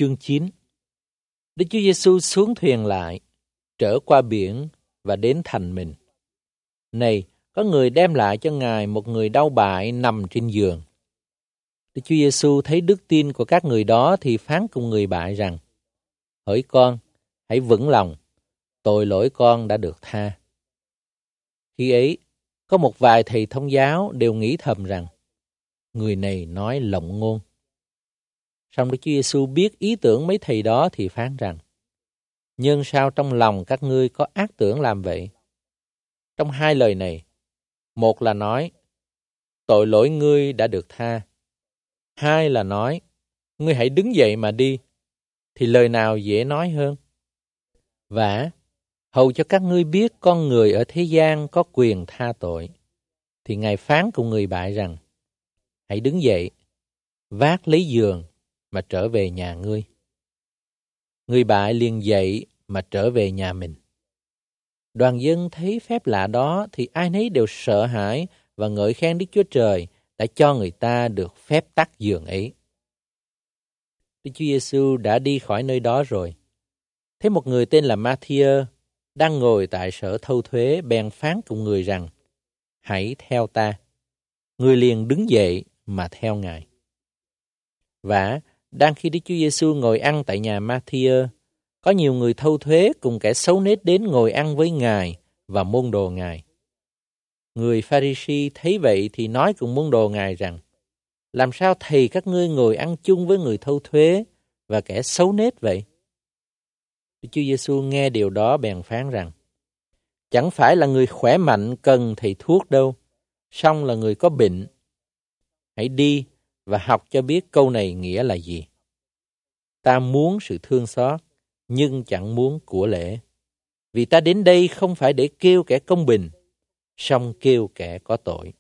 Chương 9. Đức Chúa Giêsu xuống thuyền lại, trở qua biển và đến thành mình. Này, có người đem lại cho Ngài một người đau bại nằm trên giường. Đức Chúa Giêsu thấy đức tin của các người đó thì phán cùng người bại rằng: Hỡi con, hãy vững lòng, tội lỗi con đã được tha. Khi ấy, có một vài thầy thông giáo đều nghĩ thầm rằng người này nói lộng ngôn. Song Đức Chúa Giêsu biết ý tưởng mấy thầy đó thì phán rằng: Nhưng sao trong lòng các ngươi có ác tưởng làm vậy? Trong hai lời này, một là nói tội lỗi ngươi đã được tha, hai là nói ngươi hãy đứng dậy mà đi, thì lời nào dễ nói hơn? Vả, hầu cho các ngươi biết con người ở thế gian có quyền tha tội, thì Ngài phán cùng người bại rằng: Hãy đứng dậy, vác lấy giường mà trở về nhà ngươi. Người bại liền dậy mà trở về nhà mình. Đoàn dân thấy phép lạ đó thì ai nấy đều sợ hãi và ngợi khen Đức Chúa Trời đã cho người ta được phép tắc giường ấy. Đức Chúa Giêsu đã đi khỏi nơi đó rồi. Thấy một người tên là Ma-thi-ơ đang ngồi tại sở thâu thuế, bèn phán cùng người rằng: Hãy theo ta. Người liền đứng dậy mà theo Ngài. Và đang khi Đức Chúa Giêsu ngồi ăn tại nhà Ma-thi-ơ, có nhiều người thâu thuế cùng kẻ xấu nết đến ngồi ăn với Ngài và môn đồ Ngài. Người Pha-ri-si thấy vậy thì nói cùng môn đồ Ngài rằng: Làm sao thầy các ngươi ngồi ăn chung với người thâu thuế và kẻ xấu nết vậy? Đức Chúa Giêsu nghe điều đó bèn phán rằng: Chẳng phải là người khỏe mạnh cần thầy thuốc đâu, song là người có bệnh. Hãy đi và học cho biết câu này nghĩa là gì. Ta muốn sự thương xót, nhưng chẳng muốn của lễ. Vì ta đến đây không phải để kêu kẻ công bình, song kêu kẻ có tội.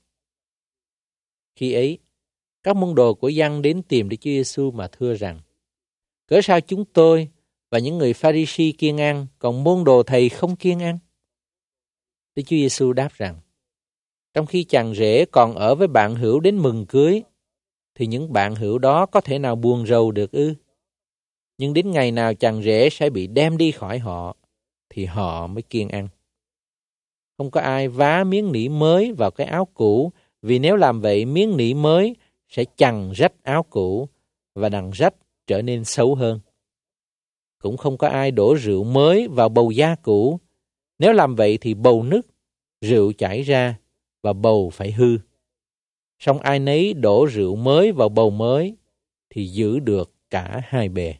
Khi ấy, các môn đồ của Giăng đến tìm Đức Chúa Giêsu mà thưa rằng: Cớ sao chúng tôi và những người Pha-ri-si kiêng ăn, còn môn đồ thầy không kiêng ăn? Đức Chúa Giêsu đáp rằng: Trong khi chàng rể còn ở với bạn hữu đến mừng cưới, thì những bạn hữu đó có thể nào buồn rầu được ư? Nhưng đến ngày nào chàng rể sẽ bị đem đi khỏi họ, thì họ mới kiêng ăn. Không có ai vá miếng nỉ mới vào cái áo cũ, vì nếu làm vậy miếng nỉ mới sẽ chằng rách áo cũ và đằng rách trở nên xấu hơn. Cũng không có ai đổ rượu mới vào bầu da cũ, nếu làm vậy thì bầu nứt, rượu chảy ra và bầu phải hư. Song ai nấy đổ rượu mới vào bầu mới thì giữ được cả hai bề.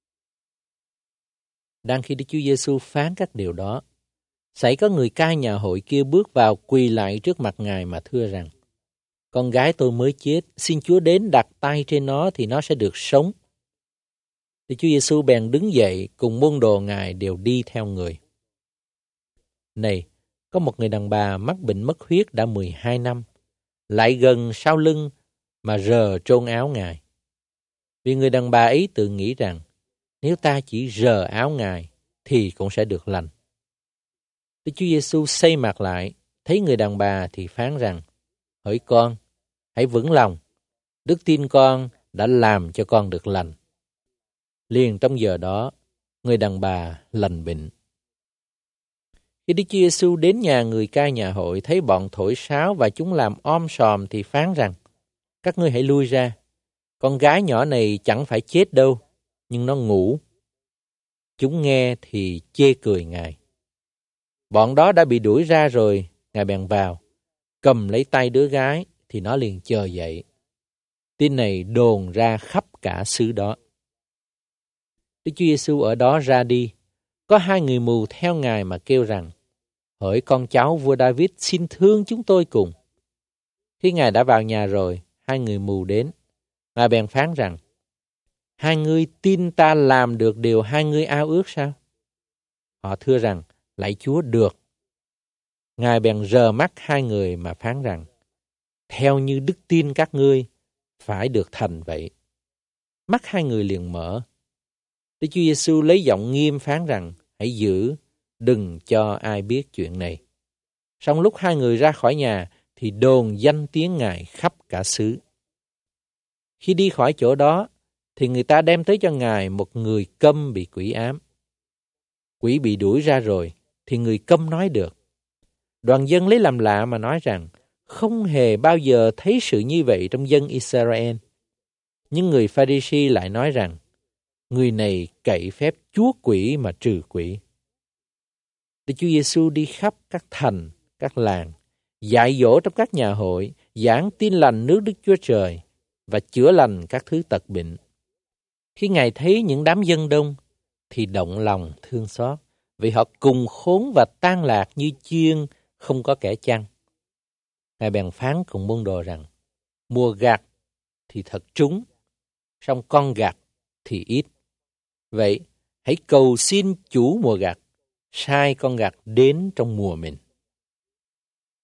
Đang khi Đức Chúa Giêsu phán các điều đó, xảy có người cai nhà hội kia bước vào quỳ lại trước mặt Ngài mà thưa rằng: Con gái tôi mới chết, xin Chúa đến đặt tay trên nó thì nó sẽ được sống. Đức Chúa Giêsu bèn đứng dậy cùng môn đồ Ngài đều đi theo người. Này, có một người đàn bà mắc bệnh mất huyết đã 12 năm, lại gần sau lưng mà rờ trôn áo Ngài. Vì người đàn bà ấy tự nghĩ rằng nếu ta chỉ rờ áo Ngài thì cũng sẽ được lành. Đức Chúa Giêsu xây mặt lại, thấy người đàn bà thì phán rằng: Hỡi con, hãy vững lòng, đức tin con đã làm cho con được lành. Liền trong giờ đó, người đàn bà lành bệnh. Khi Đức Chúa Giêsu đến nhà người cai nhà hội, thấy bọn thổi sáo và chúng làm om sòm thì phán rằng: Các ngươi hãy lui ra, con gái nhỏ này chẳng phải chết đâu, nhưng nó ngủ. Chúng nghe thì chê cười Ngài. Bọn đó đã bị đuổi ra rồi, Ngài bèn vào, cầm lấy tay đứa gái thì nó liền chờ dậy. Tin này đồn ra khắp cả xứ đó. Đức Chúa Giêsu ở đó ra đi, có hai người mù theo Ngài mà kêu rằng: Hỡi con cháu vua David, xin thương chúng tôi cùng. Khi Ngài đã vào nhà rồi, hai người mù đến. Ngài bèn phán rằng: Hai ngươi tin ta làm được điều hai ngươi ao ước sao? Họ thưa rằng: Lạy Chúa, được. Ngài bèn rờ mắt hai người mà phán rằng: Theo như đức tin các ngươi, phải được thành vậy. Mắt hai người liền mở. Đức Chúa Giêsu lấy giọng nghiêm phán rằng: Hãy giữ, đừng cho ai biết chuyện này. Song lúc hai người ra khỏi nhà thì đồn danh tiếng Ngài khắp cả xứ. Khi đi khỏi chỗ đó, thì người ta đem tới cho Ngài một người câm bị quỷ ám. Quỷ bị đuổi ra rồi, thì người câm nói được. Đoàn dân lấy làm lạ mà nói rằng, không hề bao giờ thấy sự như vậy trong dân Israel. Nhưng người Pha-ri-si lại nói rằng, người này cậy phép chúa quỷ mà trừ quỷ. Đức Chúa Giêsu đi khắp các thành, các làng, dạy dỗ trong các nhà hội, giảng tin lành nước Đức Chúa Trời và chữa lành các thứ tật bệnh. Khi Ngài thấy những đám dân đông, thì động lòng thương xót, vì họ cùng khốn và tan lạc như chiên không có kẻ chăn. Ngài bèn phán cùng môn đồ rằng, mùa gặt thì thật trúng, song con gặt thì ít. Vậy, hãy cầu xin chủ mùa gặt, sai con gặt đến trong mùa mình.